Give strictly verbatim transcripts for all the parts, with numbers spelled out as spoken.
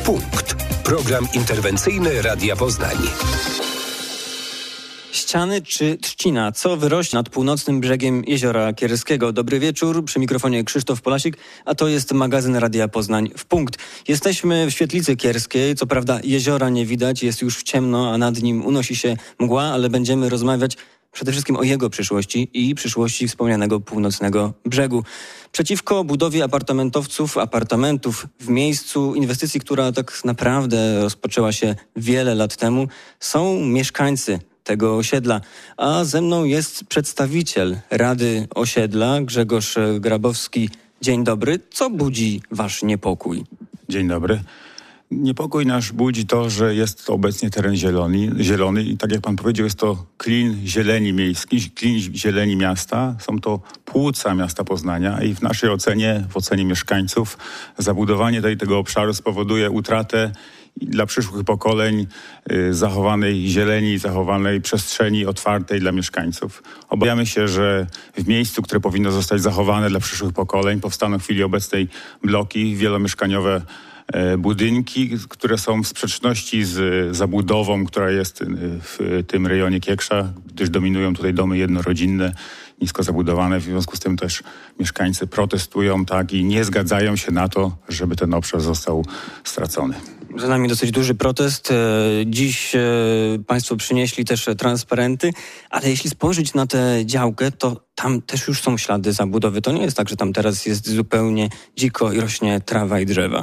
Punkt. Program interwencyjny Radia Poznań. Ściany czy trzcina? Co wyrośnie nad północnym brzegiem Jeziora Kierskiego? Dobry wieczór, przy mikrofonie Krzysztof Polasik, a to jest magazyn Radia Poznań w Punkt. Jesteśmy w Świetlicy Kierskiej, co prawda jeziora nie widać, jest już ciemno, a nad nim unosi się mgła, ale będziemy rozmawiać przede wszystkim o jego przyszłości i przyszłości wspomnianego północnego brzegu. Przeciwko budowie apartamentowców, apartamentów w miejscu inwestycji, która tak naprawdę rozpoczęła się wiele lat temu, są mieszkańcy tego osiedla. A ze mną jest przedstawiciel Rady Osiedla, Grzegorz Grabowski. Dzień dobry. Co budzi wasz niepokój? Dzień dobry. Niepokój nasz budzi to, że jest to obecnie teren zielony, zielony i tak jak pan powiedział, jest to klin zieleni miejskiej, klin zieleni miasta. Są to płuca miasta Poznania i w naszej ocenie, w ocenie mieszkańców, zabudowanie tej, tego obszaru spowoduje utratę dla przyszłych pokoleń y, zachowanej zieleni, zachowanej przestrzeni otwartej dla mieszkańców. Obawiamy się, że w miejscu, które powinno zostać zachowane dla przyszłych pokoleń, powstaną w chwili obecnej bloki wielomieszkaniowe, y, budynki, które są w sprzeczności z zabudową, która jest w tym rejonie Kieksza, gdyż dominują tutaj domy jednorodzinne, nisko zabudowane. W związku z tym też mieszkańcy protestują, tak, i nie zgadzają się na to, żeby ten obszar został stracony. Za nami dosyć duży protest. Dziś państwo przynieśli też transparenty, ale jeśli spojrzeć na tę działkę, to tam też już są ślady zabudowy. To nie jest tak, że tam teraz jest zupełnie dziko i rośnie trawa i drzewa.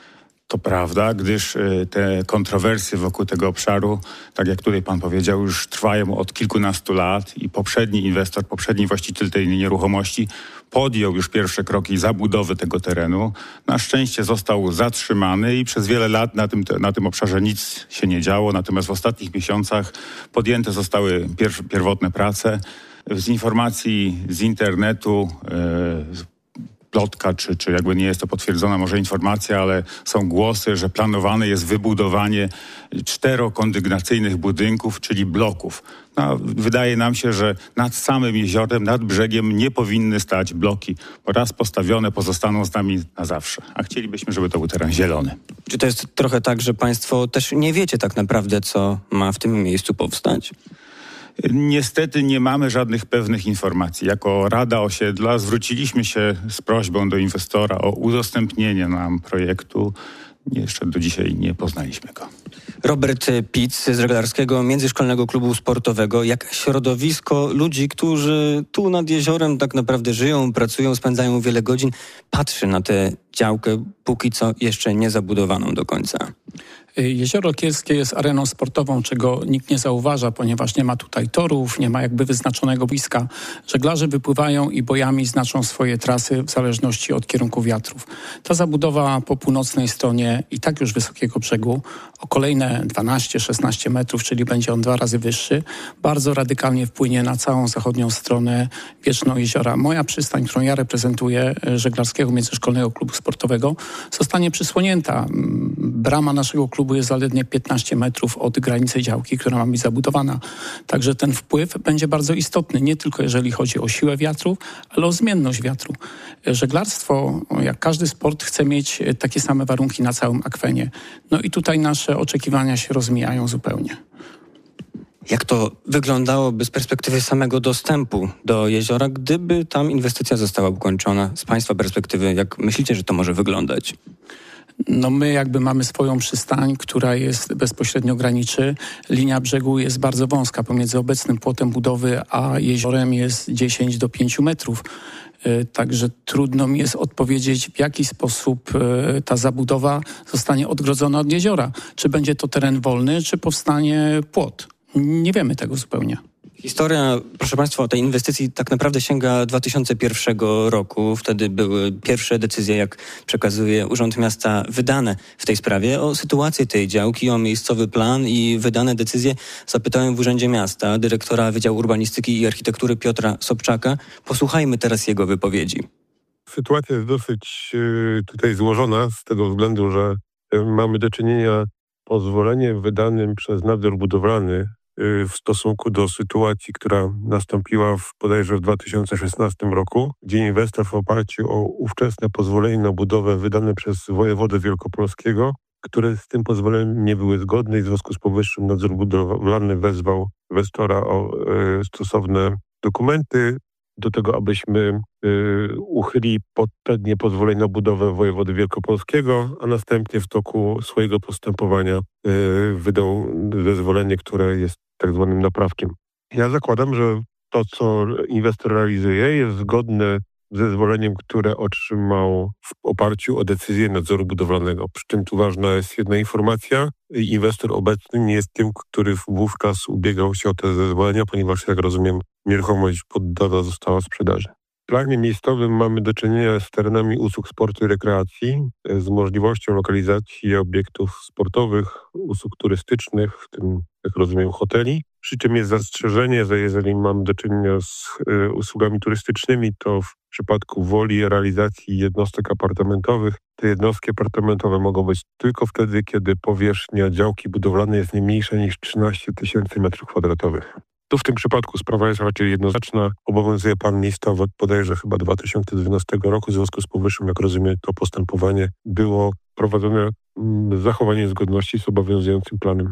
To prawda, gdyż te kontrowersje wokół tego obszaru, tak jak tutaj pan powiedział, już trwają od kilkunastu lat i poprzedni inwestor, poprzedni właściciel tej nieruchomości podjął już pierwsze kroki zabudowy tego terenu. Na szczęście został zatrzymany i przez wiele lat na tym, na tym obszarze nic się nie działo. Natomiast w ostatnich miesiącach podjęte zostały pier- pierwotne prace. Z informacji z internetu, yy, plotka, czy, czy jakby nie jest to potwierdzona może informacja, ale są głosy, że planowane jest wybudowanie czterokondygnacyjnych budynków, czyli bloków. No, wydaje nam się, że nad samym jeziorem, nad brzegiem nie powinny stać bloki, bo raz postawione pozostaną z nami na zawsze. A chcielibyśmy, żeby to był teren zielony. Czy to jest trochę tak, że państwo też nie wiecie tak naprawdę, co ma w tym miejscu powstać? Niestety nie mamy żadnych pewnych informacji. Jako Rada Osiedla zwróciliśmy się z prośbą do inwestora o udostępnienie nam projektu. Jeszcze do dzisiaj nie poznaliśmy go. Robert Pitz z Reglarskiego Międzyszkolnego Klubu Sportowego. Jak środowisko ludzi, którzy tu nad jeziorem tak naprawdę żyją, pracują, spędzają wiele godzin, patrzy na tę działkę, póki co jeszcze nie zabudowaną do końca. Jezioro Kierskie jest areną sportową, czego nikt nie zauważa, ponieważ nie ma tutaj torów, nie ma jakby wyznaczonego boiska. Żeglarze wypływają i bojami znaczą swoje trasy w zależności od kierunku wiatrów. Ta zabudowa po północnej stronie i tak już wysokiego brzegu o kolejne dwanaście szesnaście metrów, czyli będzie on dwa razy wyższy, bardzo radykalnie wpłynie na całą zachodnią stronę Wieczną Jeziora. Moja przystań, którą ja reprezentuję, Żeglarskiego Międzyszkolnego Klubu Sportowego, zostanie przysłonięta. Brama naszego klubu jest zaledwie piętnaście metrów od granicy działki, która ma być zabudowana. Także ten wpływ będzie bardzo istotny, nie tylko jeżeli chodzi o siłę wiatru, ale o zmienność wiatru. Żeglarstwo, jak każdy sport, chce mieć takie same warunki na całym akwenie. No i tutaj nasze oczekiwania się rozmijają zupełnie. Jak to wyglądałoby z perspektywy samego dostępu do jeziora, gdyby tam inwestycja została ukończona? Z państwa perspektywy, jak myślicie, że to może wyglądać? No my jakby mamy swoją przystań, która jest bezpośrednio graniczy. Linia brzegu jest bardzo wąska. Pomiędzy obecnym płotem budowy a jeziorem jest dziesięć do pięciu metrów. Także trudno mi jest odpowiedzieć, w jaki sposób ta zabudowa zostanie odgrodzona od jeziora. Czy będzie to teren wolny, czy powstanie płot. Nie wiemy tego zupełnie. Historia, proszę państwa, tej inwestycji tak naprawdę sięga dwa tysiące pierwszego roku. Wtedy były pierwsze decyzje, jak przekazuje Urząd Miasta, wydane w tej sprawie. O sytuację tej działki, o miejscowy plan i wydane decyzje zapytałem w Urzędzie Miasta dyrektora Wydziału Urbanistyki i Architektury Piotra Sobczaka. Posłuchajmy teraz jego wypowiedzi. Sytuacja jest dosyć y, tutaj złożona z tego względu, że y, mamy do czynienia pozwoleniem wydanym przez nadzór budowlany w stosunku do sytuacji, która nastąpiła w bodajże w dwa tysiące szesnastym roku, gdzie inwestor w oparciu o ówczesne pozwolenie na budowę wydane przez wojewodę wielkopolskiego które z tym pozwoleniem nie były zgodne i w związku z powyższym nadzór budowlany wezwał inwestora o e, stosowne dokumenty do tego, abyśmy e, uchyli poprzednie pozwolenie na budowę wojewody wielkopolskiego, a następnie w toku swojego postępowania e, wydał zezwolenie, które jest tak zwanym naprawkiem. Ja zakładam, że to, co inwestor realizuje, jest zgodne z zezwoleniem, które otrzymał w oparciu o decyzję nadzoru budowlanego. Przy czym tu ważna jest jedna informacja. Inwestor obecny nie jest tym, który wówczas ubiegał się o te zezwolenia, ponieważ, jak rozumiem, nieruchomość poddana została sprzedaży. W planie miejscowym mamy do czynienia z terenami usług sportu i rekreacji, z możliwością lokalizacji obiektów sportowych, usług turystycznych, w tym, jak rozumiem, hoteli. Przy czym jest zastrzeżenie, że jeżeli mamy do czynienia z y, usługami turystycznymi, to w przypadku woli realizacji jednostek apartamentowych, te jednostki apartamentowe mogą być tylko wtedy, kiedy powierzchnia działki budowlanej jest nie mniejsza niż trzynaście tysięcy metrów kwadratowych. Tu w tym przypadku sprawa jest raczej jednoznaczna. Obowiązuje plan miejscowy od bodajże chyba dwa tysiące dwunastego roku. W związku z powyższym, jak rozumiem, to postępowanie było prowadzone z zachowaniem zgodności z obowiązującym planem.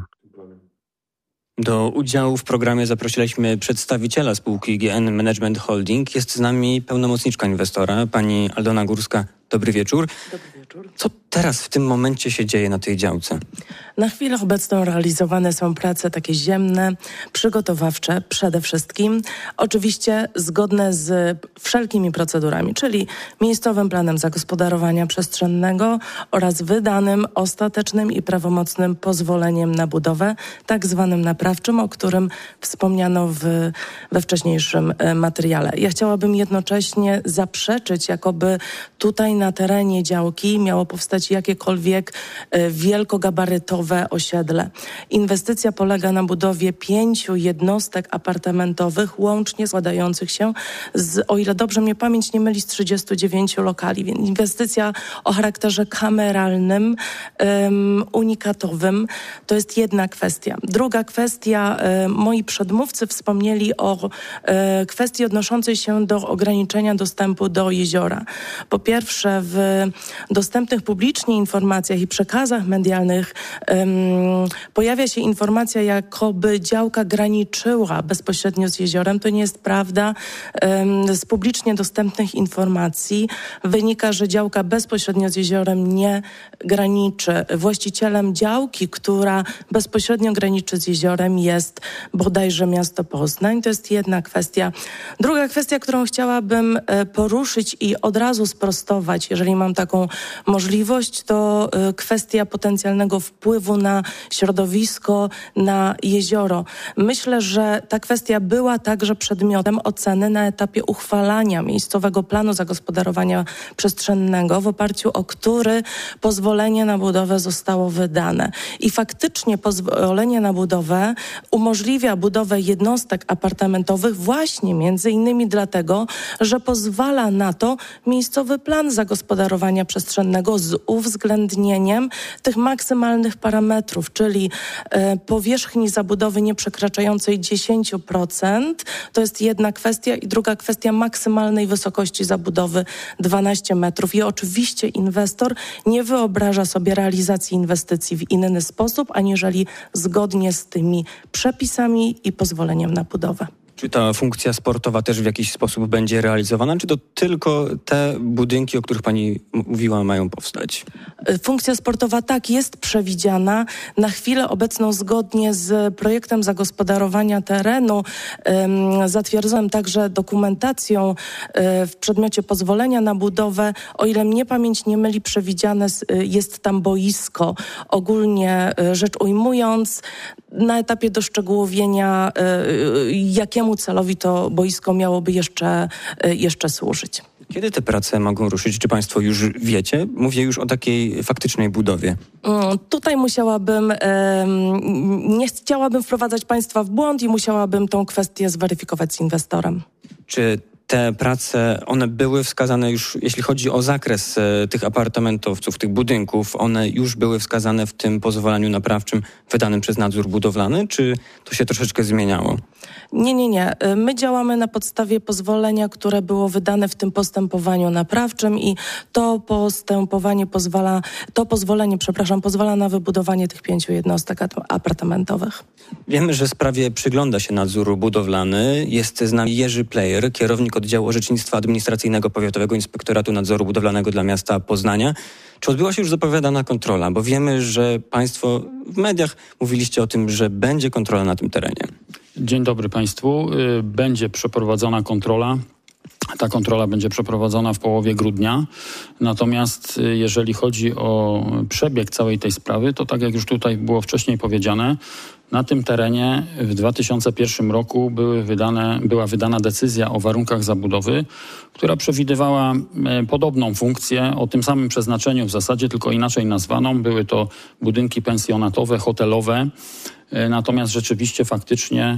Do udziału w programie zaprosiliśmy przedstawiciela spółki G N Management Holding. Jest z nami pełnomocniczka inwestora, pani Aldona Górska. Dobry wieczór. Dobry wieczór. Co teraz w tym momencie się dzieje na tej działce? Na chwilę obecną realizowane są prace takie ziemne, przygotowawcze przede wszystkim. Oczywiście zgodne z wszelkimi procedurami, czyli miejscowym planem zagospodarowania przestrzennego oraz wydanym ostatecznym i prawomocnym pozwoleniem na budowę, tak zwanym naprawczym, o którym wspomniano w, we wcześniejszym materiale. Ja chciałabym jednocześnie zaprzeczyć, jakoby tutaj na terenie działki miało powstać jakiekolwiek e, wielkogabarytowe osiedle. Inwestycja polega na budowie pięciu jednostek apartamentowych, łącznie składających się z, o ile dobrze mnie pamięć nie myli, z trzydziestu dziewięciu lokali. Więc inwestycja o charakterze kameralnym, um, unikatowym. To jest jedna kwestia. Druga kwestia, e, moi przedmówcy wspomnieli o e, kwestii odnoszącej się do ograniczenia dostępu do jeziora. Po pierwsze, w dostępnych publicznie informacjach i przekazach medialnych um, pojawia się informacja, jakoby działka graniczyła bezpośrednio z jeziorem. To nie jest prawda. Um, z publicznie dostępnych informacji wynika, że działka bezpośrednio z jeziorem nie graniczy. Właścicielem działki, która bezpośrednio graniczy z jeziorem, jest bodajże miasto Poznań. To jest jedna kwestia. Druga kwestia, którą chciałabym poruszyć i od razu sprostować, jeżeli mam taką możliwość, to kwestia potencjalnego wpływu na środowisko, na jezioro. Myślę, że ta kwestia była także przedmiotem oceny na etapie uchwalania miejscowego planu zagospodarowania przestrzennego, w oparciu o który pozwolenie na budowę zostało wydane. I faktycznie pozwolenie na budowę umożliwia budowę jednostek apartamentowych właśnie między innymi dlatego, że pozwala na to miejscowy plan zagospodarowania przestrzennego z uwzględnieniem tych maksymalnych parametrów, czyli e, powierzchni zabudowy nieprzekraczającej dziesięć procent. To jest jedna kwestia i druga kwestia maksymalnej wysokości zabudowy dwanaście metrów. I oczywiście inwestor nie wyobraża sobie realizacji inwestycji w inny sposób, aniżeli zgodnie z tymi przepisami i pozwoleniem na budowę. Czy ta funkcja sportowa też w jakiś sposób będzie realizowana, czy to tylko te budynki, o których pani mówiła, mają powstać? Funkcja sportowa tak jest przewidziana. Na chwilę obecną zgodnie z projektem zagospodarowania terenu um, zatwierdzonym także dokumentacją um, w przedmiocie pozwolenia na budowę. O ile mnie pamięć nie myli, przewidziane jest tam boisko. Ogólnie rzecz ujmując, na etapie doszczegółowienia, um, jakiemu celowi to boisko miałoby jeszcze, jeszcze służyć. Kiedy te prace mogą ruszyć? Czy państwo już wiecie? Mówię już o takiej faktycznej budowie. Mm, tutaj musiałabym, e, nie chciałabym wprowadzać państwa w błąd i musiałabym tą kwestię zweryfikować z inwestorem. Czy te prace, one były wskazane już, jeśli chodzi o zakres tych apartamentowców, tych budynków, one już były wskazane w tym pozwoleniu naprawczym wydanym przez nadzór budowlany, czy to się troszeczkę zmieniało? Nie, nie, nie. My działamy na podstawie pozwolenia, które było wydane w tym postępowaniu naprawczym i to postępowanie pozwala, to pozwolenie, przepraszam, pozwala na wybudowanie tych pięciu jednostek apartamentowych. Wiemy, że sprawie przygląda się nadzór budowlany. Jest z nami Jerzy Plejer, kierownik oddziału orzecznictwa administracyjnego Powiatowego Inspektoratu Nadzoru Budowlanego dla miasta Poznania. Czy odbyła się już zapowiadana kontrola? Bo wiemy, że państwo w mediach mówiliście o tym, że będzie kontrola na tym terenie. Dzień dobry państwu. Będzie przeprowadzona kontrola. Ta kontrola będzie przeprowadzona w połowie grudnia. Natomiast jeżeli chodzi o przebieg całej tej sprawy, to tak jak już tutaj było wcześniej powiedziane, na tym terenie w dwa tysiące pierwszym roku były wydane, była wydana decyzja o warunkach zabudowy, która przewidywała podobną funkcję o tym samym przeznaczeniu w zasadzie, tylko inaczej nazwaną. Były to budynki pensjonatowe, hotelowe. Natomiast rzeczywiście faktycznie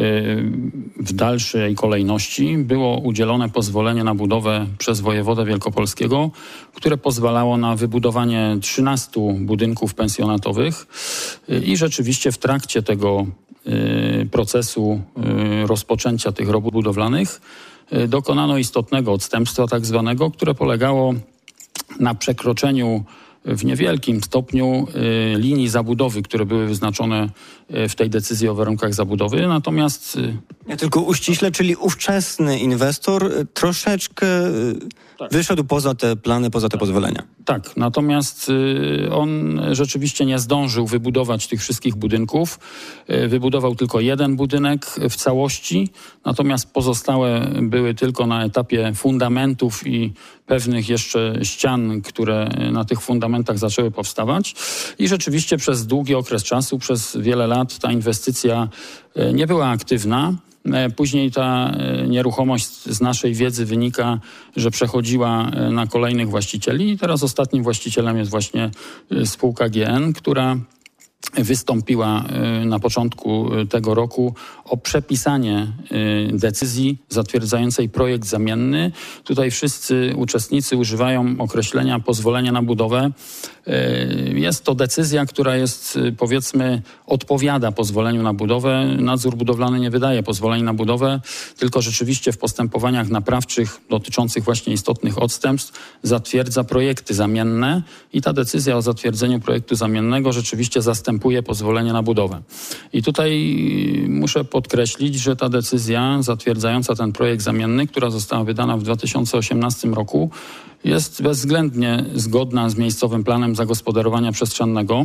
w dalszej kolejności było udzielone pozwolenie na budowę przez wojewodę wielkopolskiego, które pozwalało na wybudowanie trzynastu budynków pensjonatowych i rzeczywiście w trakcie tego procesu rozpoczęcia tych robót budowlanych dokonano istotnego odstępstwa tak zwanego, które polegało na przekroczeniu w niewielkim stopniu y, linii zabudowy, które były wyznaczone y, w tej decyzji o warunkach zabudowy. Natomiast... Y, ja tylko uściślę, czyli ówczesny inwestor y, troszeczkę y, tak. wyszedł poza te plany, poza te tak. pozwolenia. Tak, natomiast y, on rzeczywiście nie zdążył wybudować tych wszystkich budynków. Y, wybudował tylko jeden budynek w całości, natomiast pozostałe były tylko na etapie fundamentów i pewnych jeszcze ścian, które na tych fundamentach zaczęły powstawać. I rzeczywiście przez długi okres czasu, przez wiele lat ta inwestycja nie była aktywna. Później ta nieruchomość z naszej wiedzy wynika, że przechodziła na kolejnych właścicieli i teraz ostatnim właścicielem jest właśnie spółka G N, która wystąpiła na początku tego roku o przepisanie decyzji zatwierdzającej projekt zamienny. Tutaj wszyscy uczestnicy używają określenia pozwolenia na budowę. Jest to decyzja, która jest, powiedzmy, odpowiada pozwoleniu na budowę. Nadzór budowlany nie wydaje pozwoleń na budowę, tylko rzeczywiście w postępowaniach naprawczych dotyczących właśnie istotnych odstępstw zatwierdza projekty zamienne i ta decyzja o zatwierdzeniu projektu zamiennego rzeczywiście zastępuje pozwolenie na budowę. I tutaj muszę podkreślić, że ta decyzja zatwierdzająca ten projekt zamienny, która została wydana w dwa tysiące osiemnastym roku, jest bezwzględnie zgodna z miejscowym planem zagospodarowania przestrzennego.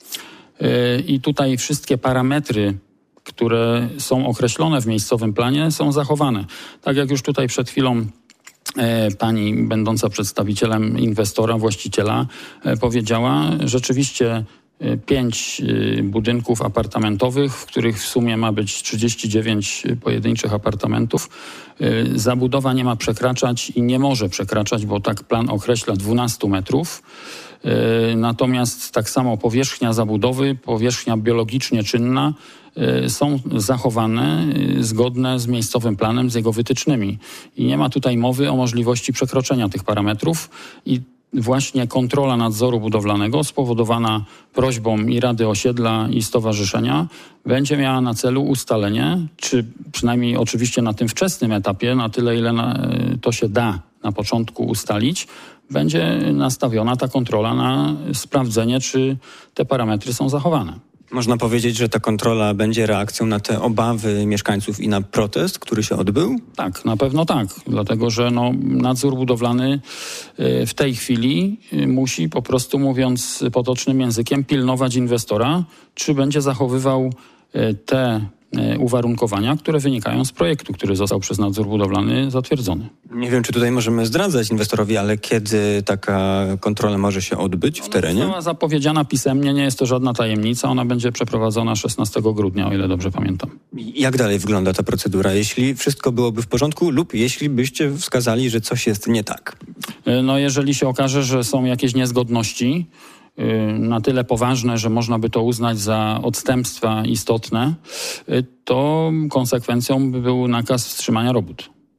I tutaj wszystkie parametry, które są określone w miejscowym planie, są zachowane. Tak jak już tutaj przed chwilą pani będąca przedstawicielem inwestora, właściciela powiedziała, rzeczywiście pięć budynków apartamentowych, w których w sumie ma być trzydzieści dziewięć pojedynczych apartamentów. Zabudowa nie ma przekraczać i nie może przekraczać, bo tak plan określa dwanaście metrów. Natomiast tak samo powierzchnia zabudowy, powierzchnia biologicznie czynna są zachowane zgodne z miejscowym planem, z jego wytycznymi. I nie ma tutaj mowy o możliwości przekroczenia tych parametrów i właśnie kontrola nadzoru budowlanego spowodowana prośbą i Rady Osiedla i Stowarzyszenia będzie miała na celu ustalenie, czy przynajmniej oczywiście na tym wczesnym etapie, na tyle ile na, to się da na początku ustalić, będzie nastawiona ta kontrola na sprawdzenie, czy te parametry są zachowane. Można powiedzieć, że ta kontrola będzie reakcją na te obawy mieszkańców i na protest, który się odbył? Tak, na pewno tak. Dlatego, że no, nadzór budowlany w tej chwili musi, po prostu mówiąc potocznym językiem, pilnować inwestora, czy będzie zachowywał te uwarunkowania, które wynikają z projektu, który został przez nadzór budowlany zatwierdzony. Nie wiem, czy tutaj możemy zdradzać inwestorowi, ale kiedy taka kontrola może się odbyć w terenie? Ona została zapowiedziana pisemnie, nie jest to żadna tajemnica. Ona będzie przeprowadzona szesnastego grudnia, o ile dobrze pamiętam. Jak dalej wygląda ta procedura, jeśli wszystko byłoby w porządku lub jeśli byście wskazali, że coś jest nie tak? No jeżeli się okaże, że są jakieś niezgodności, na tyle poważne, że można by to uznać za odstępstwa istotne, to konsekwencją by był nakaz wstrzymania robót.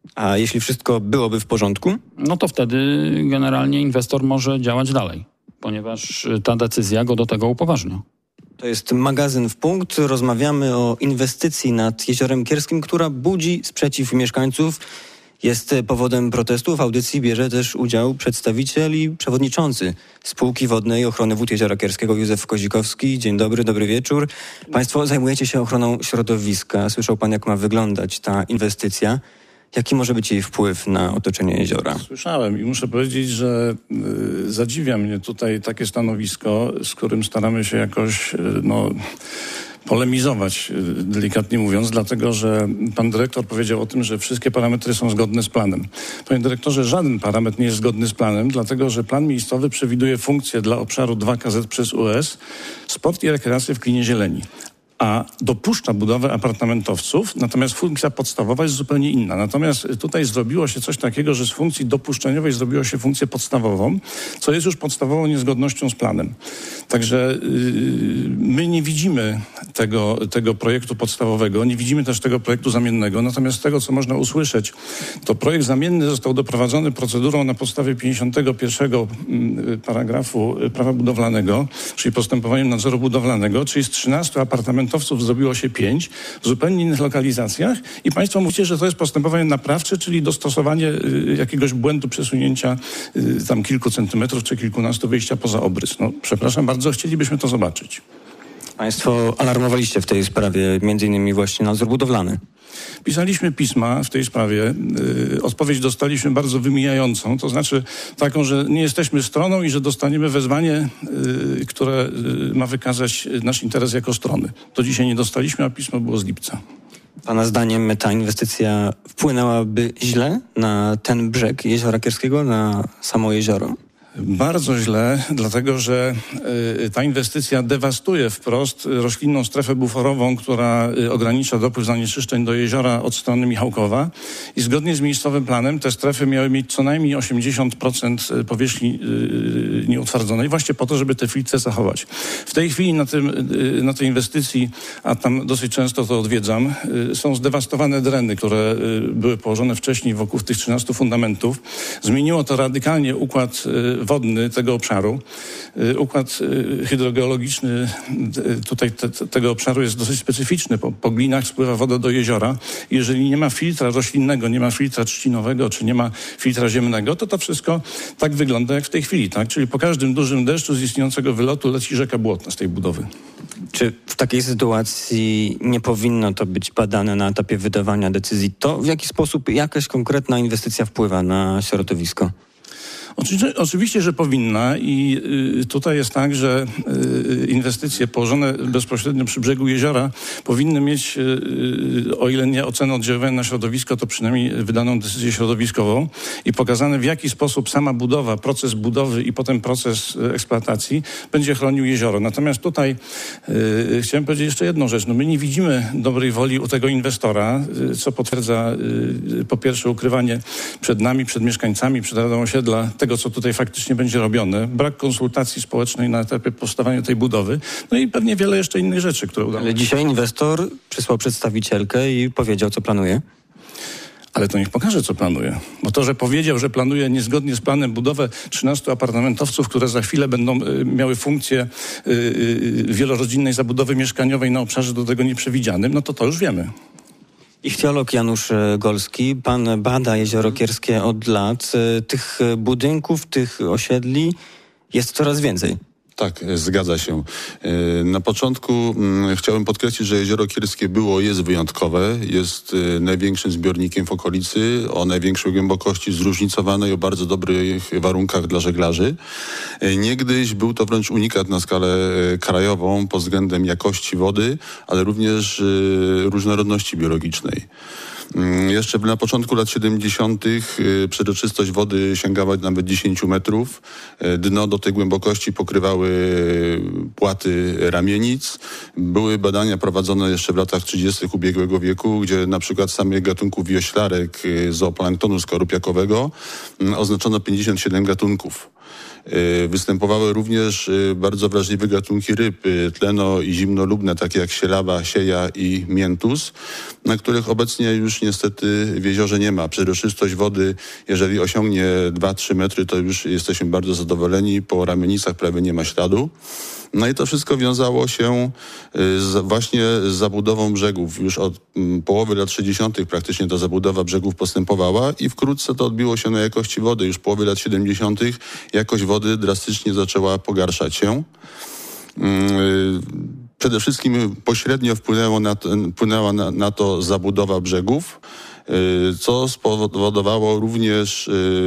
A jeśli wszystko byłoby w porządku? No to wtedy generalnie inwestor może działać dalej, ponieważ ta decyzja go do tego upoważnia. To jest magazyn w punkt. Rozmawiamy o inwestycji nad Jeziorem Kierskim, która budzi sprzeciw mieszkańców. Jest powodem protestu. W audycji bierze też udział przedstawiciel i przewodniczący Spółki Wodnej Ochrony Wód Jeziora Kierskiego Józef Kozikowski. Dzień dobry, dobry wieczór. Państwo zajmujecie się ochroną środowiska. Słyszał pan, jak ma wyglądać ta inwestycja. Jaki może być jej wpływ na otoczenie jeziora? Słyszałem i muszę powiedzieć, że y, zadziwia mnie tutaj takie stanowisko, z którym staramy się jakoś y, no, polemizować, y, delikatnie mówiąc, dlatego że pan dyrektor powiedział o tym, że wszystkie parametry są zgodne z planem. Panie dyrektorze, żaden parametr nie jest zgodny z planem, dlatego że plan miejscowy przewiduje funkcję dla obszaru dwa K Z przez U S, sport i rekreację w Klinie Zieleni. A dopuszcza budowę apartamentowców, natomiast funkcja podstawowa jest zupełnie inna. Natomiast tutaj zrobiło się coś takiego, że z funkcji dopuszczeniowej zrobiło się funkcję podstawową, co jest już podstawową niezgodnością z planem. Także yy, my nie widzimy tego, tego projektu podstawowego, nie widzimy też tego projektu zamiennego, natomiast z tego, co można usłyszeć, to projekt zamienny został doprowadzony procedurą na podstawie pięćdziesiątego pierwszego paragrafu prawa budowlanego, czyli postępowaniem nadzoru budowlanego, czyli z trzynastu apartamentów zrobiło się pięć w zupełnie innych lokalizacjach i państwo mówicie, że to jest postępowanie naprawcze, czyli dostosowanie y, jakiegoś błędu przesunięcia y, tam kilku centymetrów czy kilkunastu wyjścia poza obrys. No, przepraszam bardzo, chcielibyśmy to zobaczyć. Państwo alarmowaliście w tej sprawie, między innymi właśnie nadzór budowlany. Pisaliśmy pisma w tej sprawie. Yy, odpowiedź dostaliśmy bardzo wymijającą, to znaczy taką, że nie jesteśmy stroną i że dostaniemy wezwanie, yy, które yy, ma wykazać nasz interes jako strony. To dzisiaj nie dostaliśmy, a pismo było z lipca. Pana zdaniem ta inwestycja wpłynęłaby źle na ten brzeg Jeziora Kierskiego, na samo jezioro? Bardzo źle, dlatego że y, ta inwestycja dewastuje wprost roślinną strefę buforową, która y, ogranicza dopływ zanieczyszczeń do jeziora od strony Michałkowa i zgodnie z miejscowym planem te strefy miały mieć co najmniej osiemdziesiąt procent powierzchni y, nieutwardzonej właśnie po to, żeby te filce zachować. W tej chwili na, tym, y, na tej inwestycji, a tam dosyć często to odwiedzam, y, są zdewastowane dreny, które y, były położone wcześniej wokół tych trzynastu fundamentów. Zmieniło to radykalnie układ y, wodny tego obszaru. Układ hydrogeologiczny tutaj te, te, tego obszaru jest dosyć specyficzny. Po, po glinach spływa woda do jeziora. Jeżeli nie ma filtra roślinnego, nie ma filtra trzcinowego, czy nie ma filtra ziemnego, to to wszystko tak wygląda jak w tej chwili, tak? Czyli po każdym dużym deszczu z istniejącego wylotu leci rzeka błotna z tej budowy. Czy w takiej sytuacji nie powinno to być badane na etapie wydawania decyzji? To w jaki sposób jakaś konkretna inwestycja wpływa na środowisko? Oczywiście, oczywiście, że powinna i y, tutaj jest tak, że y, inwestycje położone bezpośrednio przy brzegu jeziora powinny mieć, y, o ile nie ocenę oddziaływania na środowisko, to przynajmniej wydaną decyzję środowiskową i pokazane, w jaki sposób sama budowa, proces budowy i potem proces eksploatacji będzie chronił jezioro. Natomiast tutaj y, chciałem powiedzieć jeszcze jedną rzecz. No my nie widzimy dobrej woli u tego inwestora, y, co potwierdza y, po pierwsze ukrywanie przed nami, przed mieszkańcami, przed Radą Osiedla tego, co tutaj faktycznie będzie robione, brak konsultacji społecznej na etapie powstawania tej budowy, no i pewnie wiele jeszcze innych rzeczy, które udało. Ale dzisiaj inwestor przysłał przedstawicielkę i powiedział, co planuje. Ale to niech pokaże, co planuje. Bo to, że powiedział, że planuje niezgodnie z planem budowę trzynastu apartamentowców, które za chwilę będą y, miały funkcję y, y, wielorodzinnej zabudowy mieszkaniowej na obszarze do tego nieprzewidzianym, no to to już wiemy. Ichtiolog Janusz Golski, pan bada Jezioro Kierskie od lat. Tych budynków, tych osiedli jest coraz więcej. Tak, zgadza się. Na początku chciałem podkreślić, że Jezioro Kierskie było, jest wyjątkowe. Jest największym zbiornikiem w okolicy, o największej głębokości, zróżnicowanej, o bardzo dobrych warunkach dla żeglarzy. Niegdyś był to wręcz unikat na skalę krajową pod względem jakości wody, ale również różnorodności biologicznej. Jeszcze na początku lat siedemdziesiątych przezroczystość wody sięgała nawet dziesięć metrów. Dno do tej głębokości pokrywały płaty ramienic. Były badania prowadzone jeszcze w latach trzydziestych ubiegłego wieku, gdzie na przykład samych gatunków wioślarek zooplanktonu skorupiakowego oznaczono pięćdziesiąt siedem gatunków. Występowały również bardzo wrażliwe gatunki ryb, tleno- i zimnolubne, takie jak sielawa, sieja i miętus, na których obecnie już niestety w jeziorze nie ma. Przezroczystość wody, jeżeli osiągnie dwa trzy metry, to już jesteśmy bardzo zadowoleni. Po ramienicach prawie nie ma śladu. No i to wszystko wiązało się z, właśnie z zabudową brzegów. Już od m, połowy lat sześćdziesiątych praktycznie ta zabudowa brzegów postępowała i wkrótce to odbiło się na jakości wody. Już w połowie lat siedemdziesiątych jakość wody drastycznie zaczęła pogarszać się. Yy, Przede wszystkim pośrednio wpłynęło na, wpłynęła na, na to zabudowa brzegów, co spowodowało również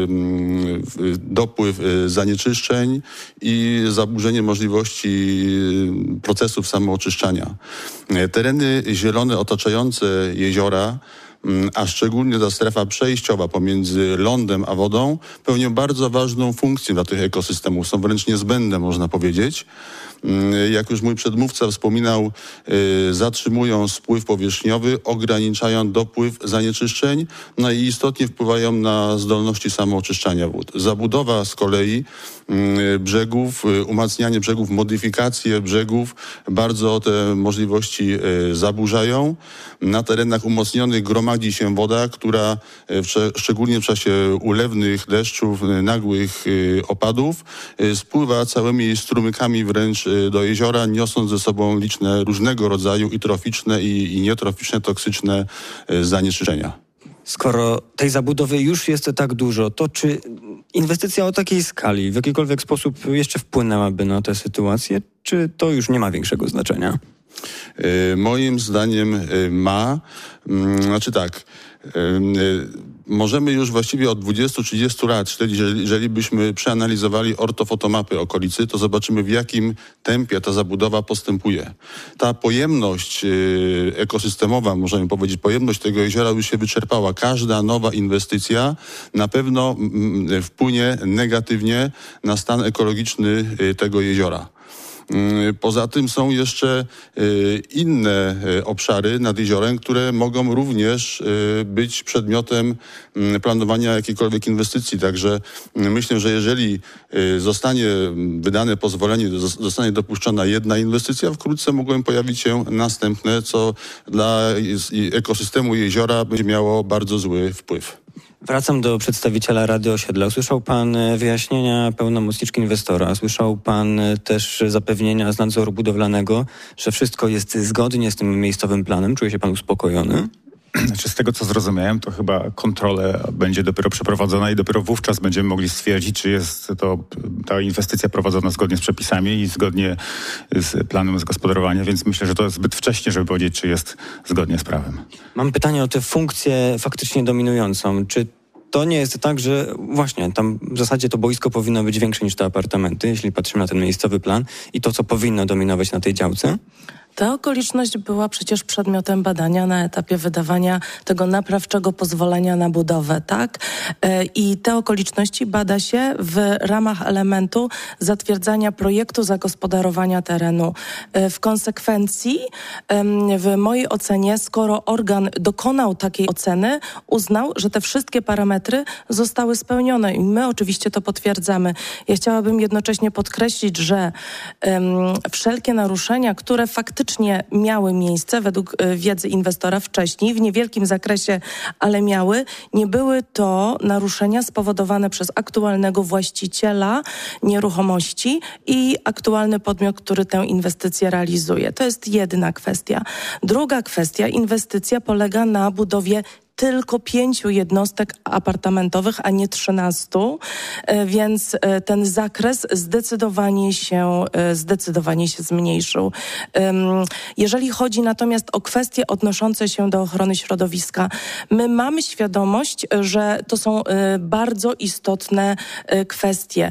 dopływ zanieczyszczeń i zaburzenie możliwości procesów samooczyszczania. Tereny zielone otaczające jeziora, a szczególnie ta strefa przejściowa pomiędzy lądem a wodą, pełnią bardzo ważną funkcję dla tych ekosystemów. Są wręcz niezbędne, można powiedzieć. Jak już mój przedmówca wspominał, zatrzymują spływ powierzchniowy, ograniczają dopływ zanieczyszczeń, no i istotnie wpływają na zdolności samooczyszczania wód. Zabudowa z kolei brzegów, umacnianie brzegów, modyfikacje brzegów bardzo te możliwości zaburzają. Na terenach umocnionych gromadzi się woda, która w, szczególnie w czasie ulewnych deszczów, nagłych opadów, spływa całymi strumykami wręcz do jeziora, niosąc ze sobą liczne różnego rodzaju i troficzne i, i nietroficzne, toksyczne zanieczyszczenia. Skoro tej zabudowy już jest tak dużo, to czy inwestycja o takiej skali w jakikolwiek sposób jeszcze wpłynęłaby na tę sytuację, czy to już nie ma większego znaczenia? Yy, moim zdaniem yy, ma. Yy, znaczy tak, yy, możemy już właściwie od dwudziestu trzydziestu lat, czyli jeżeli, jeżeli byśmy przeanalizowali ortofotomapy okolicy, to zobaczymy, w jakim tempie ta zabudowa postępuje. Ta pojemność yy, ekosystemowa, możemy powiedzieć, pojemność tego jeziora już się wyczerpała. Każda nowa inwestycja na pewno yy, wpłynie negatywnie na stan ekologiczny yy, tego jeziora. Poza tym są jeszcze inne obszary nad jeziorem, które mogą również być przedmiotem planowania jakiejkolwiek inwestycji. Także myślę, że jeżeli zostanie wydane pozwolenie, zostanie dopuszczona jedna inwestycja, wkrótce mogą pojawić się następne, co dla ekosystemu jeziora będzie miało bardzo zły wpływ. Wracam do przedstawiciela Rady Osiedla. Słyszał pan wyjaśnienia pełnomocniczki inwestora. Słyszał pan też zapewnienia z nadzoru budowlanego, że wszystko jest zgodnie z tym miejscowym planem. Czuje się pan uspokojony? Znaczy, z tego, co zrozumiałem, to chyba kontrola będzie dopiero przeprowadzona i dopiero wówczas będziemy mogli stwierdzić, czy jest to ta inwestycja prowadzona zgodnie z przepisami i zgodnie z planem zagospodarowania, więc myślę, że to jest zbyt wcześnie, żeby powiedzieć, czy jest zgodnie z prawem. Mam pytanie o tę funkcję faktycznie dominującą. Czy to nie jest tak, że właśnie tam w zasadzie to boisko powinno być większe niż te apartamenty, jeśli patrzymy na ten miejscowy plan i to, co powinno dominować na tej działce? Ta okoliczność była przecież przedmiotem badania na etapie wydawania tego naprawczego pozwolenia na budowę, tak? I te okoliczności bada się w ramach elementu zatwierdzania projektu zagospodarowania terenu. W konsekwencji, w mojej ocenie, skoro organ dokonał takiej oceny, uznał, że te wszystkie parametry zostały spełnione i my oczywiście to potwierdzamy. Ja chciałabym jednocześnie podkreślić, że um, wszelkie naruszenia, które faktycznie miały miejsce według wiedzy inwestora wcześniej, w niewielkim zakresie, ale miały, nie były to naruszenia spowodowane przez aktualnego właściciela nieruchomości i aktualny podmiot, który tę inwestycję realizuje. To jest jedna kwestia. Druga kwestia, inwestycja polega na budowie tylko pięciu jednostek apartamentowych, a nie trzynastu, więc ten zakres zdecydowanie się, zdecydowanie się zmniejszył. Jeżeli chodzi natomiast o kwestie odnoszące się do ochrony środowiska, my mamy świadomość, że to są bardzo istotne kwestie.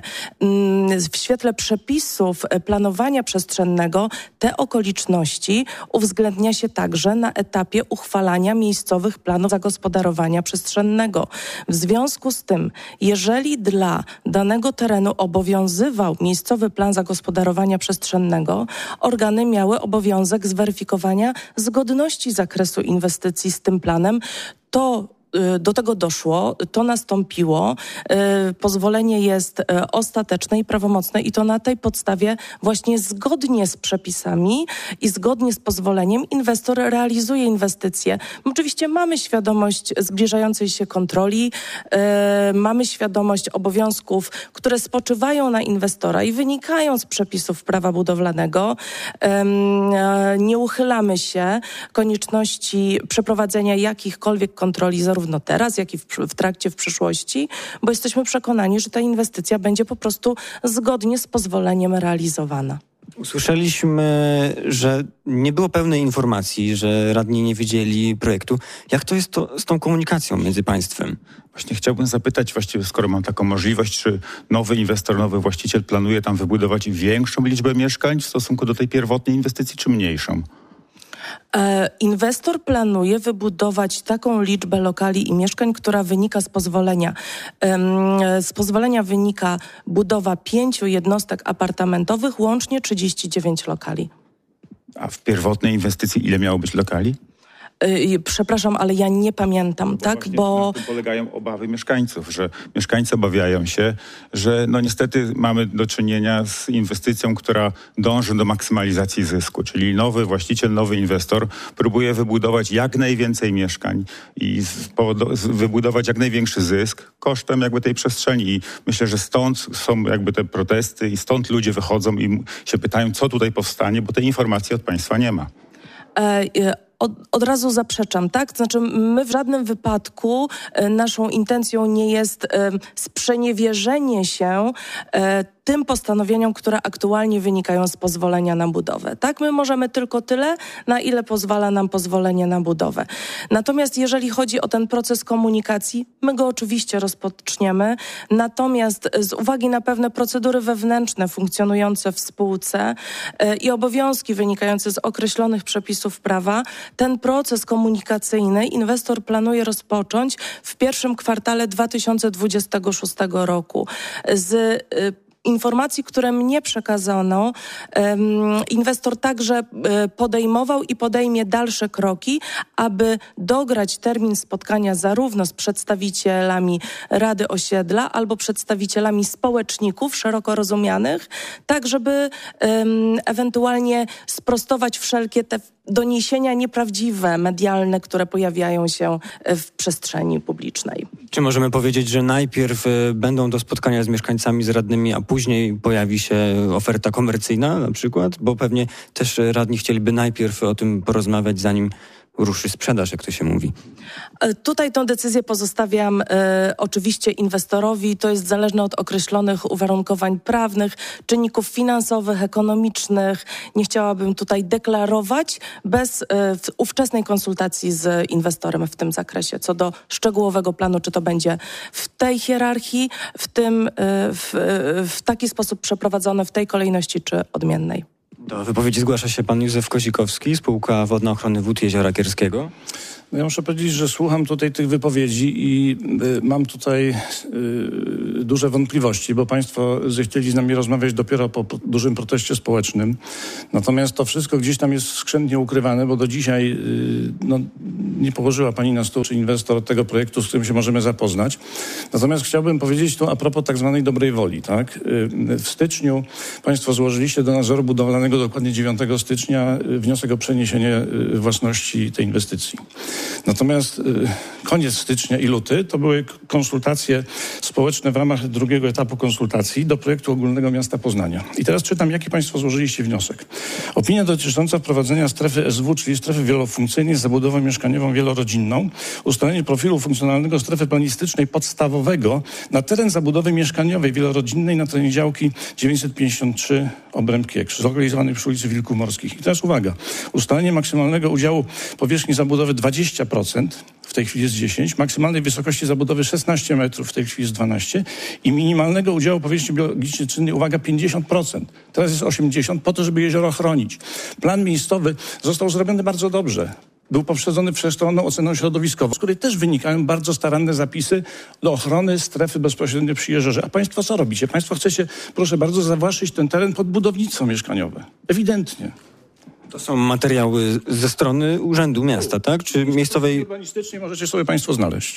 W świetle przepisów planowania przestrzennego te okoliczności uwzględnia się także na etapie uchwalania miejscowych planów zagospodarowania gospodarowania przestrzennego. W związku z tym, jeżeli dla danego terenu obowiązywał miejscowy plan zagospodarowania przestrzennego, organy miały obowiązek zweryfikowania zgodności zakresu inwestycji z tym planem. To do tego doszło, to nastąpiło, pozwolenie jest ostateczne i prawomocne i to na tej podstawie właśnie zgodnie z przepisami i zgodnie z pozwoleniem inwestor realizuje inwestycje. My oczywiście mamy świadomość zbliżającej się kontroli, mamy świadomość obowiązków, które spoczywają na inwestora i wynikają z przepisów prawa budowlanego. Nie uchylamy się konieczności przeprowadzenia jakichkolwiek kontroli zarówno teraz, jak i w, w trakcie, w przyszłości, bo jesteśmy przekonani, że ta inwestycja będzie po prostu zgodnie z pozwoleniem realizowana. Usłyszeliśmy, że nie było pełnej informacji, że radni nie wiedzieli projektu. Jak to jest to z tą komunikacją między państwem? Właśnie chciałbym zapytać, właściwie skoro mam taką możliwość, czy nowy inwestor, nowy właściciel planuje tam wybudować większą liczbę mieszkań w stosunku do tej pierwotnej inwestycji, czy mniejszą? Inwestor planuje wybudować taką liczbę lokali i mieszkań, która wynika z pozwolenia. Z pozwolenia wynika budowa pięciu jednostek apartamentowych, łącznie trzydzieści dziewięć lokali. A w pierwotnej inwestycji ile miało być lokali? Przepraszam, ale ja nie pamiętam, bo tak? Właśnie bo na tym polegają obawy mieszkańców, że mieszkańcy obawiają się, że no niestety mamy do czynienia z inwestycją, która dąży do maksymalizacji zysku, czyli nowy właściciel, nowy inwestor próbuje wybudować jak najwięcej mieszkań i wybudować jak największy zysk kosztem jakby tej przestrzeni. I myślę, że stąd są jakby te protesty i stąd ludzie wychodzą i się pytają, co tutaj powstanie, bo tej informacji od państwa nie ma. E, e, Od, od razu zaprzeczam, tak? Znaczy my w żadnym wypadku e, naszą intencją nie jest e, sprzeniewierzenie się e, tym postanowieniom, które aktualnie wynikają z pozwolenia na budowę. Tak? My możemy tylko tyle, na ile pozwala nam pozwolenie na budowę. Natomiast jeżeli chodzi o ten proces komunikacji, my go oczywiście rozpoczniemy, natomiast z uwagi na pewne procedury wewnętrzne funkcjonujące w spółce e, i obowiązki wynikające z określonych przepisów prawa, ten proces komunikacyjny inwestor planuje rozpocząć w pierwszym kwartale dwa tysiące dwudziestego szóstego roku. Z y, informacji, które mnie przekazano, um, inwestor także um, podejmował i podejmie dalsze kroki, aby dograć termin spotkania zarówno z przedstawicielami Rady Osiedla albo przedstawicielami społeczników szeroko rozumianych, tak żeby um, ewentualnie sprostować wszelkie te doniesienia nieprawdziwe, medialne, które pojawiają się w przestrzeni publicznej. Czy możemy powiedzieć, że najpierw będą to spotkania z mieszkańcami, z radnymi, a później pojawi się oferta komercyjna na przykład? Bo pewnie też radni chcieliby najpierw o tym porozmawiać, zanim ruszy sprzedaż, jak to się mówi. Tutaj tę decyzję pozostawiam e, oczywiście inwestorowi. To jest zależne od określonych uwarunkowań prawnych, czynników finansowych, ekonomicznych. Nie chciałabym tutaj deklarować bez e, ówczesnej konsultacji z inwestorem w tym zakresie. Co do szczegółowego planu, czy to będzie w tej hierarchii, w tym e, w, w taki sposób przeprowadzone, w tej kolejności, czy odmiennej. Do wypowiedzi zgłasza się pan Józef Kozikowski, spółka Wodna Ochrony Wód Jeziora Kierskiego. No ja muszę powiedzieć, że słucham tutaj tych wypowiedzi i y, mam tutaj y, duże wątpliwości, bo państwo zechcieli z nami rozmawiać dopiero po, po dużym proteście społecznym. Natomiast to wszystko gdzieś tam jest skrzętnie ukrywane, bo do dzisiaj y, no, nie położyła pani na stół czy inwestor tego projektu, z którym się możemy zapoznać. Natomiast chciałbym powiedzieć tu a propos tak zwanej dobrej woli. Tak? Y, w styczniu państwo złożyliście do nadzoru budowlanego dokładnie dziewiątego stycznia y, wniosek o przeniesienie y, własności tej inwestycji. Natomiast y, koniec stycznia i luty to były konsultacje społeczne w ramach drugiego etapu konsultacji do projektu ogólnego miasta Poznania. I teraz czytam, jaki państwo złożyliście wniosek. Opinia dotycząca wprowadzenia strefy S W, czyli strefy wielofunkcyjnej z zabudową mieszkaniową wielorodzinną, ustalenie profilu funkcjonalnego strefy planistycznej podstawowego na teren zabudowy mieszkaniowej wielorodzinnej na terenie działki dziewięćset pięćdziesiąt trzy Obręb-Kiekrz, zlokalizowanej przy ulicy Wilków Morskich. I teraz uwaga, ustalenie maksymalnego udziału powierzchni zabudowy dwadzieścia procent, w tej chwili jest dziesięć, maksymalnej wysokości zabudowy szesnaście metrów, w tej chwili jest dwanaście i minimalnego udziału powierzchni biologicznie czynnej, uwaga, pięćdziesiąt procent. Teraz jest osiemdziesiąt, po to, żeby jezioro chronić. Plan miejscowy został zrobiony bardzo dobrze. Był poprzedzony wszechstronną oceną środowiskową, z której też wynikają bardzo staranne zapisy do ochrony strefy bezpośrednio przy jeziorze. A państwo co robicie? Państwo chcecie, proszę bardzo, zawłaszczyć ten teren pod budownictwo mieszkaniowe. Ewidentnie. To są materiały ze strony Urzędu Miasta, tak? Czy miejscowej... Urbanistycznie możecie sobie państwo znaleźć.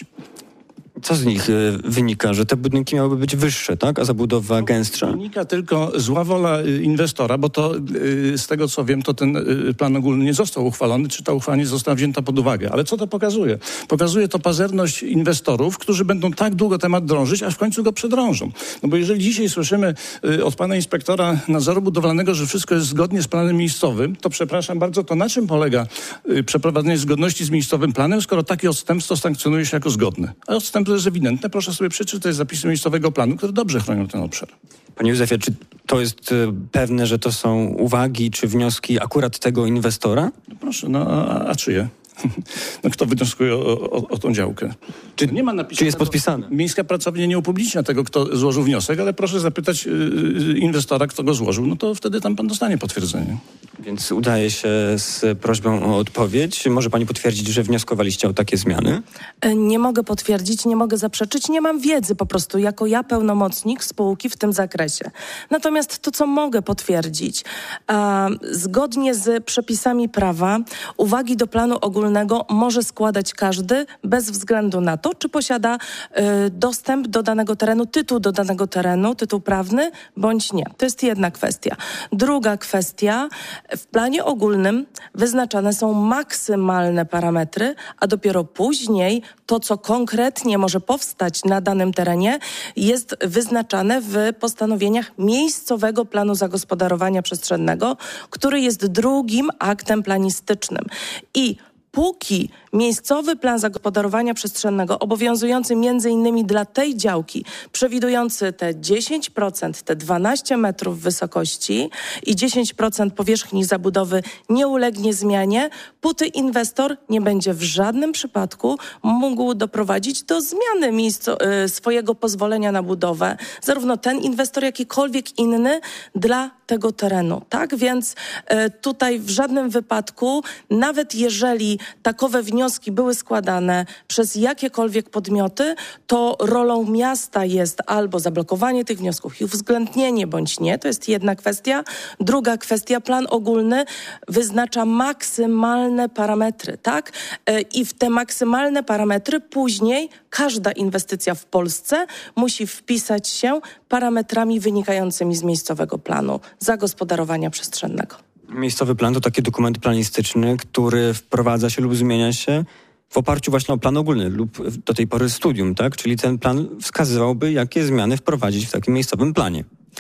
Co z nich y, wynika? Że te budynki miałyby być wyższe, tak? A zabudowa gęstsza? Wynika tylko zła wola y, inwestora, bo to y, z tego co wiem, to ten y, plan ogólny nie został uchwalony, czy ta uchwała nie została wzięta pod uwagę. Ale co to pokazuje? Pokazuje to pazerność inwestorów, którzy będą tak długo temat drążyć, aż w końcu go przedrążą. No bo jeżeli dzisiaj słyszymy y, od pana inspektora nadzoru budowlanego, że wszystko jest zgodnie z planem miejscowym, to przepraszam bardzo, to na czym polega y, przeprowadzenie zgodności z miejscowym planem, skoro takie odstępstwo sankcjonuje się jako zgodne? A odstępstwo jest ewidentne. Proszę sobie przeczytać zapisy miejscowego planu, które dobrze chronią ten obszar. Panie Józefie, czy to jest y, pewne, że to są uwagi czy wnioski akurat tego inwestora? No proszę, no a, a czyje? No kto wnioskuje o, o, o tą działkę? Czy, nie ma napisane, czy jest podpisane? Miejska pracownia nie upublicznia tego, kto złożył wniosek, ale proszę zapytać yy, inwestora, kto go złożył, no to wtedy tam pan dostanie potwierdzenie. Więc udaje się z prośbą o odpowiedź. Może pani potwierdzić, że wnioskowaliście o takie zmiany? Nie mogę potwierdzić, nie mogę zaprzeczyć, nie mam wiedzy po prostu, jako ja pełnomocnik spółki w tym zakresie. Natomiast to, co mogę potwierdzić, a, zgodnie z przepisami prawa, uwagi do planu ogólnego może składać każdy, bez względu na to, czy posiada y, dostęp do danego terenu, tytuł do danego terenu, tytuł prawny, bądź nie. To jest jedna kwestia. Druga kwestia, w planie ogólnym wyznaczane są maksymalne parametry, a dopiero później to, co konkretnie może powstać na danym terenie, jest wyznaczane w postanowieniach miejscowego planu zagospodarowania przestrzennego, który jest drugim aktem planistycznym. I póki miejscowy plan zagospodarowania przestrzennego, obowiązujący między innymi dla tej działki, przewidujący te dziesięć procent, te dwanaście metrów wysokości i dziesięć procent powierzchni zabudowy nie ulegnie zmianie, póty inwestor nie będzie w żadnym przypadku mógł doprowadzić do zmiany miejsco, y, swojego pozwolenia na budowę, zarówno ten inwestor, jakikolwiek inny dla tego terenu. Tak więc y, tutaj w żadnym wypadku, nawet jeżeli takowe wnioski były składane przez jakiekolwiek podmioty, to rolą miasta jest albo zablokowanie tych wniosków, ich uwzględnienie bądź nie. To jest jedna kwestia. Druga kwestia, plan ogólny wyznacza maksymalne parametry, tak? I w te maksymalne parametry później każda inwestycja w Polsce musi wpisać się parametrami wynikającymi z miejscowego planu zagospodarowania przestrzennego. Miejscowy plan to taki dokument planistyczny, który wprowadza się lub zmienia się w oparciu właśnie o plan ogólny lub do tej pory studium, tak? Czyli ten plan wskazywałby, jakie zmiany wprowadzić w takim miejscowym planie.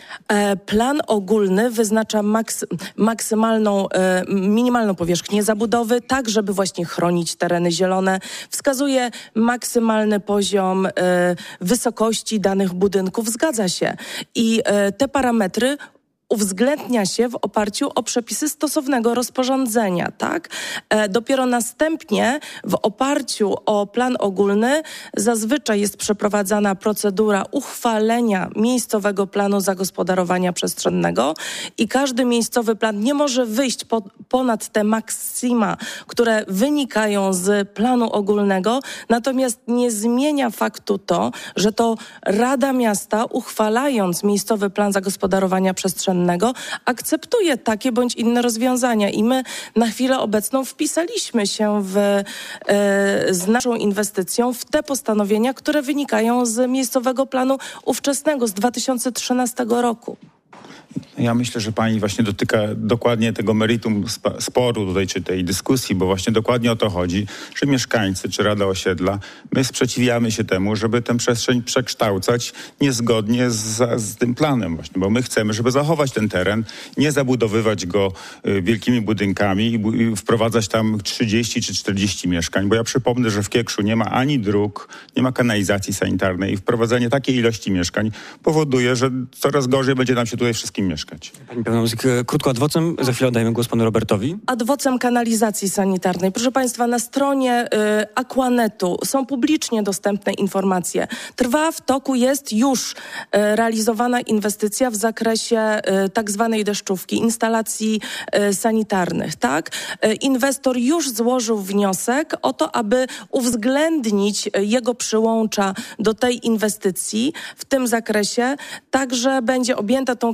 Plan ogólny wyznacza maks- maksymalną, e, minimalną powierzchnię zabudowy, tak żeby właśnie chronić tereny zielone. Wskazuje maksymalny poziom e, wysokości danych budynków. Zgadza się. I e, te parametry uwzględnia się w oparciu o przepisy stosownego rozporządzenia, tak? E, dopiero następnie w oparciu o plan ogólny zazwyczaj jest przeprowadzana procedura uchwalenia miejscowego planu zagospodarowania przestrzennego i każdy miejscowy plan nie może wyjść po, ponad te maksima, które wynikają z planu ogólnego, natomiast nie zmienia faktu to, że to Rada Miasta, uchwalając miejscowy plan zagospodarowania przestrzennego, akceptuje takie bądź inne rozwiązania i my na chwilę obecną wpisaliśmy się w, e, z naszą inwestycją w te postanowienia, które wynikają z miejscowego planu ówczesnego z dwa tysiące trzynastego roku. Ja myślę, że pani właśnie dotyka dokładnie tego meritum sporu tutaj, czy tej dyskusji, bo właśnie dokładnie o to chodzi, że mieszkańcy, czy Rada Osiedla, my sprzeciwiamy się temu, żeby tę przestrzeń przekształcać niezgodnie z, z tym planem właśnie, bo my chcemy, żeby zachować ten teren, nie zabudowywać go y, wielkimi budynkami i, bu- i wprowadzać tam trzydzieści czy czterdzieści mieszkań, bo ja przypomnę, że w Kiekszu nie ma ani dróg, nie ma kanalizacji sanitarnej i wprowadzenie takiej ilości mieszkań powoduje, że coraz gorzej będzie nam się tutaj wszystkim mieszkać. Pani pełnomocnik, krótko ad vocem, za chwilę oddajemy głos panu Robertowi. Ad vocem kanalizacji sanitarnej. Proszę państwa, na stronie y, Aquanetu są publicznie dostępne informacje. Trwa w toku, jest już y, realizowana inwestycja w zakresie y, tak zwanej deszczówki, instalacji y, sanitarnych, tak? Y, inwestor już złożył wniosek o to, aby uwzględnić y, jego przyłącza do tej inwestycji w tym zakresie, tak że będzie objęta tą kanalizacją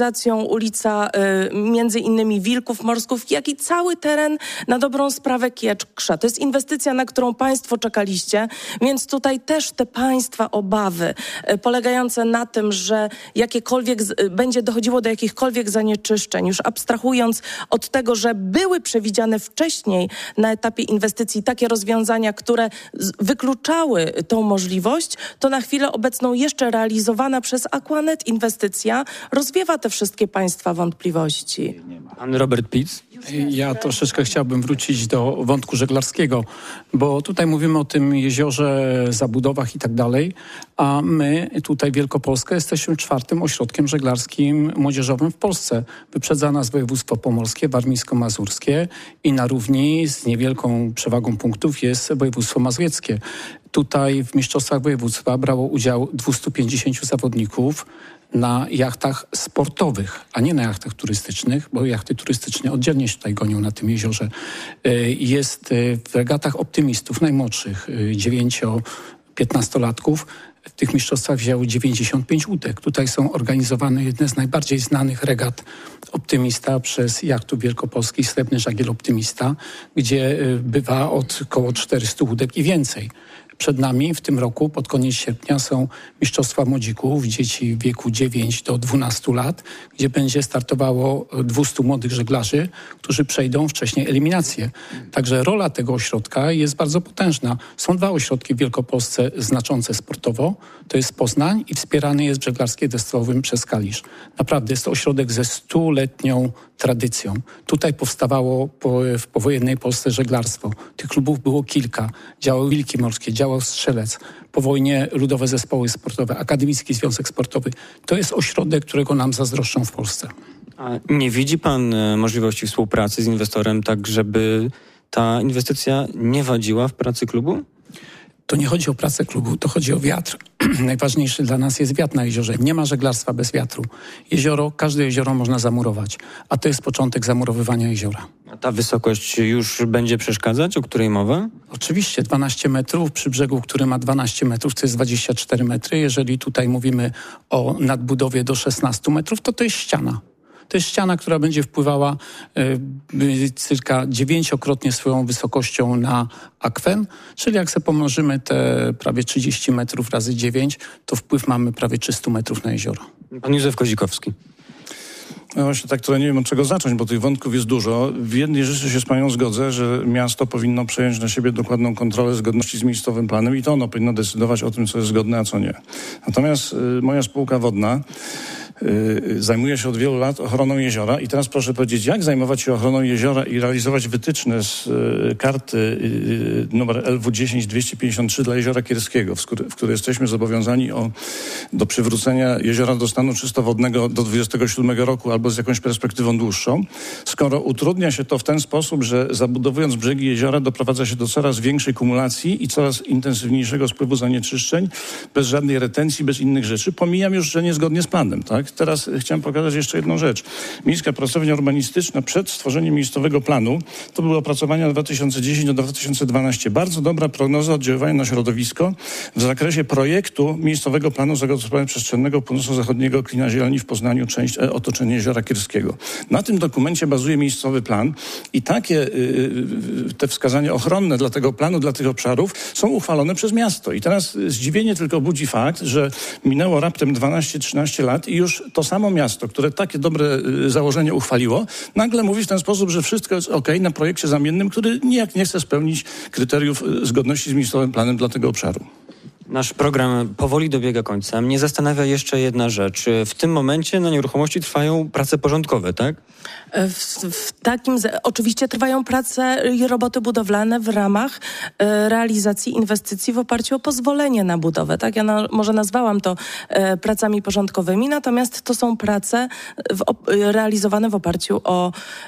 realizacją ulica y, między innymi Wilków Morskich, jak i cały teren na dobrą sprawę Kietrza. To jest inwestycja, na którą państwo czekaliście, więc tutaj też te państwa obawy y, polegające na tym, że jakiekolwiek z, y, będzie dochodziło do jakichkolwiek zanieczyszczeń, już abstrahując od tego, że były przewidziane wcześniej na etapie inwestycji takie rozwiązania, które z, wykluczały tą możliwość, to na chwilę obecną jeszcze realizowana przez Aquanet inwestycja rozwiewa te wszystkie państwa wątpliwości. Pan Robert Pitz. Ja troszeczkę chciałbym wrócić do wątku żeglarskiego, bo tutaj mówimy o tym jeziorze, zabudowach i tak dalej, a my tutaj Wielkopolska jesteśmy czwartym ośrodkiem żeglarskim młodzieżowym w Polsce. Wyprzedza nas województwo pomorskie, warmińsko-mazurskie i na równi z niewielką przewagą punktów jest województwo mazowieckie. Tutaj w mistrzostwach województwa brało udział dwieście pięćdziesięciu zawodników na jachtach sportowych, a nie na jachtach turystycznych, bo jachty turystyczne oddzielnie się tutaj gonią na tym jeziorze. Jest w regatach optymistów najmłodszych, dziewięcio-piętnastolatków, w tych mistrzostwach wzięło dziewięćdziesiąt pięć łódek. Tutaj są organizowane jedne z najbardziej znanych regat Optymista przez Jachtów Wielkopolskich, Srebrny Żagiel Optymista, gdzie bywa od około czterystu łódek i więcej. Przed nami w tym roku, pod koniec sierpnia, są Mistrzostwa Młodzików, dzieci w wieku dziewięć do dwunastu lat, gdzie będzie startowało dwustu młodych żeglarzy, którzy przejdą wcześniej eliminację. Także rola tego ośrodka jest bardzo potężna. Są dwa ośrodki w Wielkopolsce znaczące sportowo. To jest Poznań i wspierany jest w żeglarstwie destrowym przez Kalisz. Naprawdę jest to ośrodek ze stuletnią tradycją. Tutaj powstawało po, w powojennej Polsce żeglarstwo. Tych klubów było kilka. Działały Wilki Morskie, działał Strzelec. Po wojnie Ludowe Zespoły Sportowe, Akademicki Związek Sportowy. To jest ośrodek, którego nam zazdroszczą w Polsce. A nie widzi pan możliwości współpracy z inwestorem tak, żeby ta inwestycja nie wadziła w pracy klubu? To nie chodzi o pracę klubu, to chodzi o wiatr. Najważniejszy dla nas jest wiatr na jeziorze. Nie ma żeglarstwa bez wiatru. Jezioro, każde jezioro można zamurować, a to jest początek zamurowywania jeziora. A ta wysokość już będzie przeszkadzać, o której mowa? Oczywiście, dwanaście metrów przy brzegu, który ma dwanaście metrów, to jest dwadzieścia cztery metry. Jeżeli tutaj mówimy o nadbudowie do szesnastu metrów, to to jest ściana. To jest ściana, która będzie wpływała y, cyrka dziewięciokrotnie swoją wysokością na akwen, czyli jak sobie pomnożymy te prawie trzydzieści metrów razy dziewięć, to wpływ mamy prawie trzysta metrów na jezioro. Pan Józef Kozikowski. No właśnie tak, które nie wiem od czego zacząć, bo tych wątków jest dużo. W jednej rzeczy się z panią zgodzę, że miasto powinno przejąć na siebie dokładną kontrolę zgodności z miejscowym planem i to ono powinno decydować o tym, co jest zgodne, a co nie. Natomiast y, moja spółka wodna Yy, zajmuje się od wielu lat ochroną jeziora i teraz proszę powiedzieć, jak zajmować się ochroną jeziora i realizować wytyczne z yy, karty yy, numer L W dziesięć dwieście pięćdziesiąt trzy dla Jeziora Kierskiego, w, skóry, w której jesteśmy zobowiązani o, do przywrócenia jeziora do stanu czystowodnego do dwudziestego siódmego roku albo z jakąś perspektywą dłuższą, skoro utrudnia się to w ten sposób, że zabudowując brzegi jeziora doprowadza się do coraz większej kumulacji i coraz intensywniejszego spływu zanieczyszczeń, bez żadnej retencji, bez innych rzeczy. Pomijam już, że niezgodnie z planem, tak? Teraz chciałem pokazać jeszcze jedną rzecz. Miejska Pracownia Urbanistyczna przed stworzeniem miejscowego planu, to były opracowania dwa tysiące dziesiąty do dwa tysiące dwunastego. Bardzo dobra prognoza oddziaływania na środowisko w zakresie projektu miejscowego planu zagospodarowania przestrzennego północno-zachodniego Klina Zieleni w Poznaniu, część e, otoczenie Jeziora Kierskiego. Na tym dokumencie bazuje miejscowy plan i takie y, te wskazania ochronne dla tego planu, dla tych obszarów są uchwalone przez miasto. I teraz zdziwienie tylko budzi fakt, że minęło raptem dwanaście trzynaście lat i już to samo miasto, które takie dobre y, założenie uchwaliło, nagle mówi w ten sposób, że wszystko jest okej na projekcie zamiennym, który nijak nie chce spełnić kryteriów y, zgodności z miejscowym planem dla tego obszaru. Nasz program powoli dobiega końca. Mnie zastanawia jeszcze jedna rzecz. W tym momencie na nieruchomości trwają prace porządkowe, tak? W, w takim, oczywiście trwają prace i roboty budowlane w ramach e, realizacji inwestycji w oparciu o pozwolenie na budowę. Tak? Ja na, może nazwałam to e, pracami porządkowymi, natomiast to są prace w, op, realizowane w oparciu o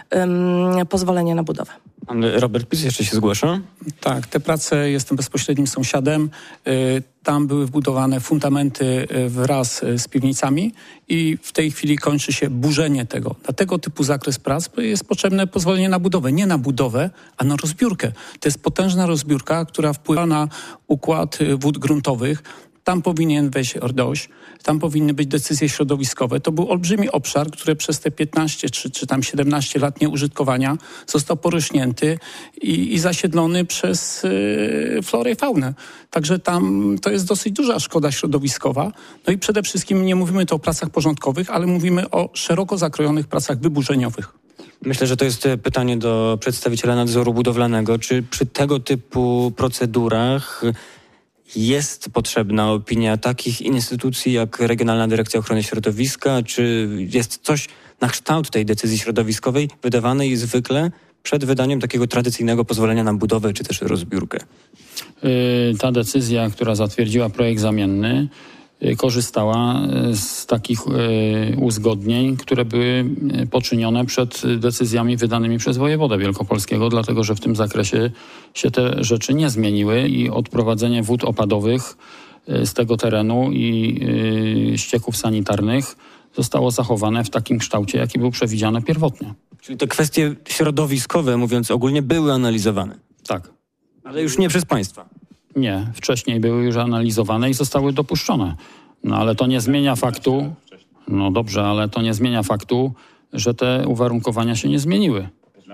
e, pozwolenie na budowę. Pan Robert Pitz jeszcze się zgłasza? Tak, te prace, jestem bezpośrednim sąsiadem. Tam były wbudowane fundamenty wraz z piwnicami i w tej chwili kończy się burzenie tego. Dla tego typu zakres prac jest potrzebne pozwolenie na budowę. Nie na budowę, a na rozbiórkę. To jest potężna rozbiórka, która wpływa na układ wód gruntowych. tam powinien wejść R D O Ś, tam powinny być decyzje środowiskowe. To był olbrzymi obszar, który przez te piętnaście czy, czy tam siedemnaście lat nieużytkowania został porośnięty i, i zasiedlony przez y, florę i faunę. Także tam to jest dosyć duża szkoda środowiskowa. No i przede wszystkim nie mówimy tu o pracach porządkowych, ale mówimy o szeroko zakrojonych pracach wyburzeniowych. Myślę, że to jest pytanie do przedstawiciela nadzoru budowlanego. Czy przy tego typu procedurach jest potrzebna opinia takich instytucji jak Regionalna Dyrekcja Ochrony Środowiska? Czy jest coś na kształt tej decyzji środowiskowej wydawanej zwykle przed wydaniem takiego tradycyjnego pozwolenia na budowę czy też rozbiórkę? Ta decyzja, która zatwierdziła projekt zamienny, korzystała z takich uzgodnień, które były poczynione przed decyzjami wydanymi przez wojewodę wielkopolskiego, dlatego że w tym zakresie się te rzeczy nie zmieniły i odprowadzenie wód opadowych z tego terenu i ścieków sanitarnych zostało zachowane w takim kształcie, jaki był przewidziany pierwotnie. Czyli te kwestie środowiskowe, mówiąc ogólnie, były analizowane? Tak. Ale już nie przez państwa? Nie, wcześniej były już analizowane i zostały dopuszczone. No ale to nie zmienia faktu, no dobrze, ale to nie zmienia faktu, że te uwarunkowania się nie zmieniły.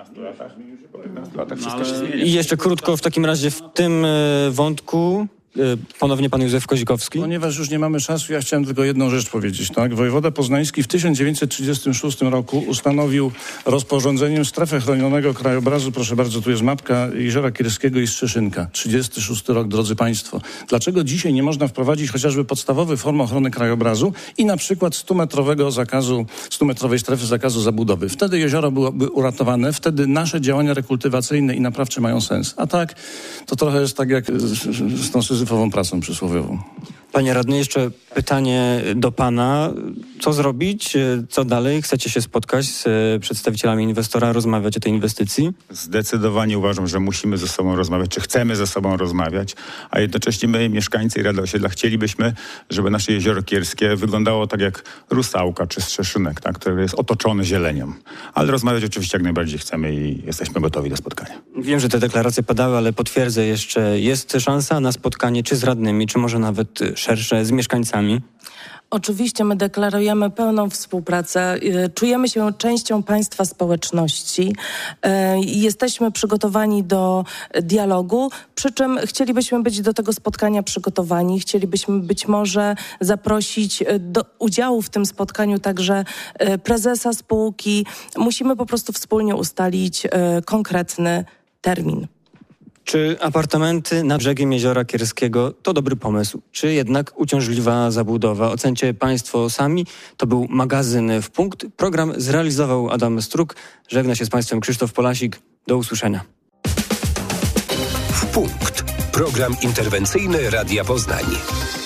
I jeszcze krótko w takim razie w tym wątku ponownie pan Józef Kozikowski. Ponieważ już nie mamy czasu, ja chciałem tylko jedną rzecz powiedzieć. Tak? Wojewoda poznański w tysiąc dziewięćset trzydziestym szóstym roku ustanowił rozporządzeniem strefę chronionego krajobrazu, proszę bardzo, tu jest mapka Jeziora Kierskiego i Strzeszynka. trzydziesty szósty rok, drodzy państwo. Dlaczego dzisiaj nie można wprowadzić chociażby podstawowych form ochrony krajobrazu i na przykład stumetrowego zakazu, stumetrowej strefy zakazu zabudowy? Wtedy jezioro byłoby uratowane, wtedy nasze działania rekultywacyjne i naprawcze mają sens. A tak, to trochę jest tak jak z, z tą syzyfową pracą przysłowiową. Panie radny, jeszcze pytanie do pana. Co zrobić? Co dalej? Chcecie się spotkać z przedstawicielami inwestora, rozmawiać o tej inwestycji? Zdecydowanie uważam, że musimy ze sobą rozmawiać, czy chcemy ze sobą rozmawiać, a jednocześnie my, mieszkańcy i Rada Osiedla, chcielibyśmy, żeby nasze Jezioro Kierskie wyglądało tak jak Rusałka czy Strzeszynek, tak, który jest otoczony zielenią. Ale rozmawiać oczywiście jak najbardziej chcemy i jesteśmy gotowi do spotkania. Wiem, że te deklaracje padały, ale potwierdzę jeszcze, jest szansa na spotkanie czy z radnymi, czy może nawet szersze z mieszkańcami? Oczywiście my deklarujemy pełną współpracę. Czujemy się częścią państwa społeczności. Jesteśmy przygotowani do dialogu, przy czym chcielibyśmy być do tego spotkania przygotowani. Chcielibyśmy być może zaprosić do udziału w tym spotkaniu także prezesa spółki. Musimy po prostu wspólnie ustalić konkretny termin. Czy apartamenty nad brzegiem Jeziora Kierskiego to dobry pomysł? Czy jednak uciążliwa zabudowa? Ocencie państwo sami. To był magazyn W Punkt. Program zrealizował Adam Struk. Żegna się z państwem Krzysztof Polasik. Do usłyszenia. W Punkt. Program interwencyjny Radia Poznań.